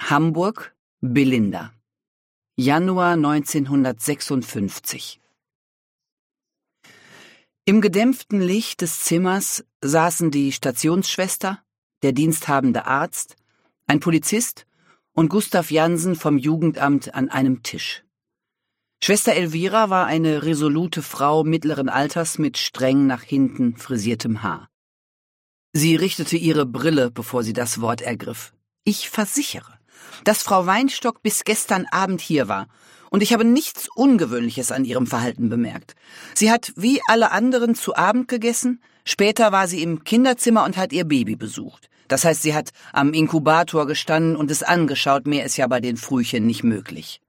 Hamburg, Belinda. Januar 1956. Im gedämpften Licht des Zimmers saßen die Stationsschwester, der diensthabende Arzt, ein Polizist und Gustav Jansen vom Jugendamt an einem Tisch. Schwester Elvira war eine resolute Frau mittleren Alters mit streng nach hinten frisiertem Haar. Sie richtete ihre Brille, bevor sie das Wort ergriff. Ich versichere, dass Frau Weinstock bis gestern Abend hier war, und ich habe nichts Ungewöhnliches an ihrem Verhalten bemerkt. Sie hat wie alle anderen zu Abend gegessen, später war sie im Kinderzimmer und hat ihr Baby besucht. Das heißt, sie hat am Inkubator gestanden und es angeschaut, mehr ist ja bei den Frühchen nicht möglich.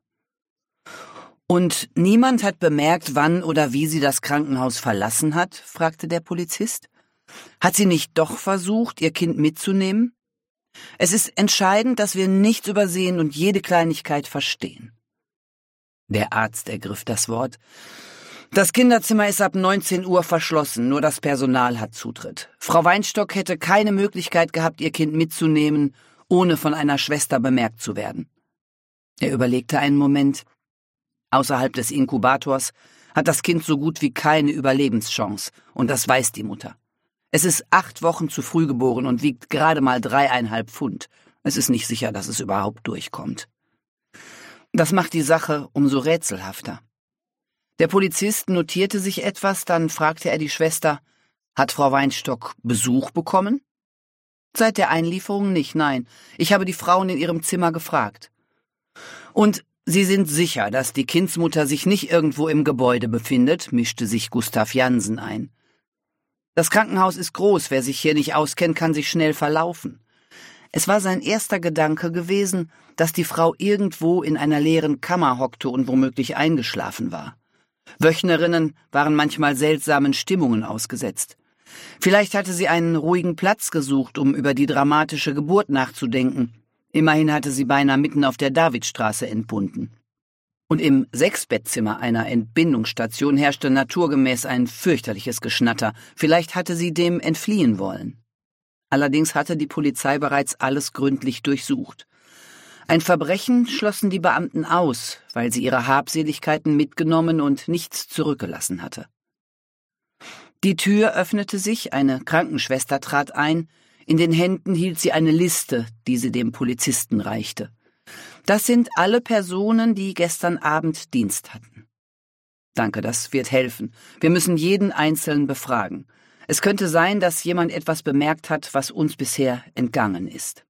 Und niemand hat bemerkt, wann oder wie sie das Krankenhaus verlassen hat, fragte der Polizist. Hat sie nicht doch versucht, ihr Kind mitzunehmen? Es ist entscheidend, dass wir nichts übersehen und jede Kleinigkeit verstehen. Der Arzt ergriff das Wort. Das Kinderzimmer ist ab 19 Uhr verschlossen, nur das Personal hat Zutritt. Frau Weinstock hätte keine Möglichkeit gehabt, ihr Kind mitzunehmen, ohne von einer Schwester bemerkt zu werden. Er überlegte einen Moment. Außerhalb des Inkubators hat das Kind so gut wie keine Überlebenschance, und das weiß die Mutter. Es ist 8 Wochen zu früh geboren und wiegt gerade mal 3,5 Pfund. Es ist nicht sicher, dass es überhaupt durchkommt. Das macht die Sache umso rätselhafter. Der Polizist notierte sich etwas, dann fragte er die Schwester, hat Frau Weinstock Besuch bekommen? Seit der Einlieferung nicht, nein. Ich habe die Frauen in ihrem Zimmer gefragt. Und Sie sind sicher, dass die Kindsmutter sich nicht irgendwo im Gebäude befindet, mischte sich Gustav Jansen ein. Das Krankenhaus ist groß, wer sich hier nicht auskennt, kann sich schnell verlaufen. Es war sein erster Gedanke gewesen, dass die Frau irgendwo in einer leeren Kammer hockte und womöglich eingeschlafen war. Wöchnerinnen waren manchmal seltsamen Stimmungen ausgesetzt. Vielleicht hatte sie einen ruhigen Platz gesucht, um über die dramatische Geburt nachzudenken. Immerhin hatte sie beinahe mitten auf der Davidstraße entbunden. Und im 6-Bettzimmer einer Entbindungsstation herrschte naturgemäß ein fürchterliches Geschnatter. Vielleicht hatte sie dem entfliehen wollen. Allerdings hatte die Polizei bereits alles gründlich durchsucht. Ein Verbrechen schlossen die Beamten aus, weil sie ihre Habseligkeiten mitgenommen und nichts zurückgelassen hatte. Die Tür öffnete sich, eine Krankenschwester trat ein. In den Händen hielt sie eine Liste, die sie dem Polizisten reichte. Das sind alle Personen, die gestern Abend Dienst hatten. Danke, das wird helfen. Wir müssen jeden Einzelnen befragen. Es könnte sein, dass jemand etwas bemerkt hat, was uns bisher entgangen ist.